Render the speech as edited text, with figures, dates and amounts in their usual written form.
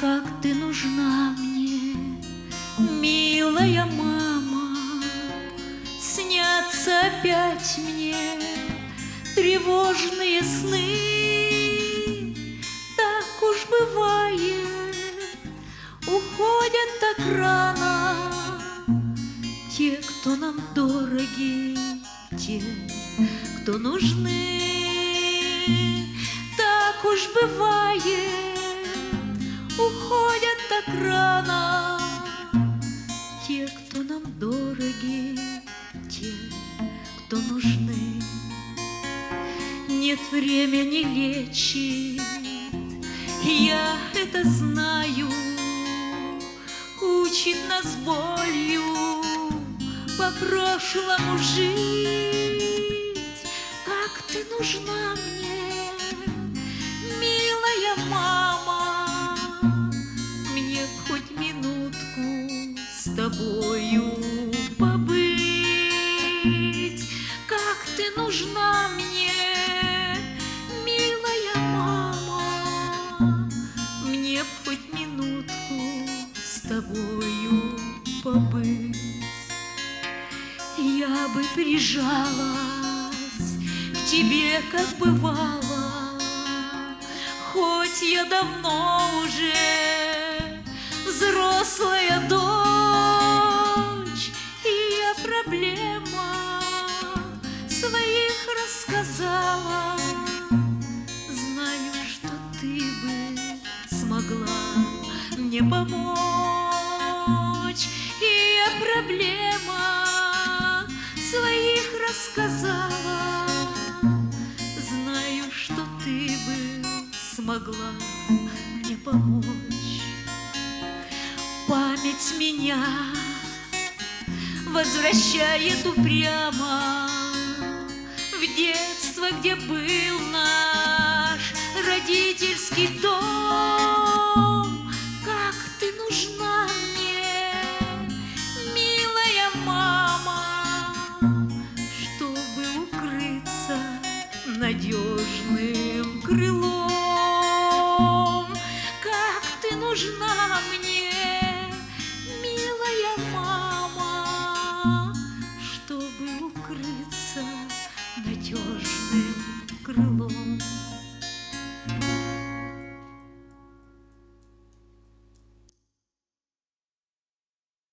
как ты нужна мне, милая мама. Снятся опять мне тревожные сны. Так уж бывает, уходят так рано те, кто нам дороги, те, кто нужны. Так уж бывает, уходят так рано те, кто нам дороги, те, кто нужны. Нет, время не лечит, я это знаю, учит нас болью по прошлому жить. Как ты нужна мне, милая мама, мне хоть минутку с тобою побыть. Как ты нужна мне, милая мама, мне хоть минутку с тобою побыть. Я бы прижалась к тебе, как бывало, хоть я давно уже взрослая дочь, и я проблема своих рассказала. Знаю, что ты бы смогла мне помочь, и я проблема своих рассказала. Знаю, что ты бы смогла мне помочь. Память меня возвращает упрямо в детство, где был наш